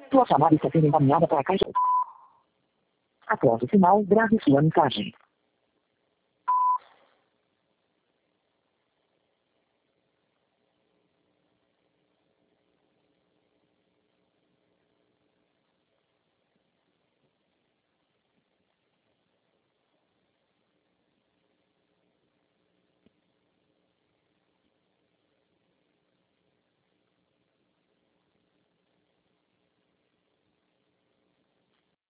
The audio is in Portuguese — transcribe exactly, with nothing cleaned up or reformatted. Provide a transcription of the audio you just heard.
Sua chamada está sendo encaminhada para a caixa. Após o sinal, grave sua mensagem.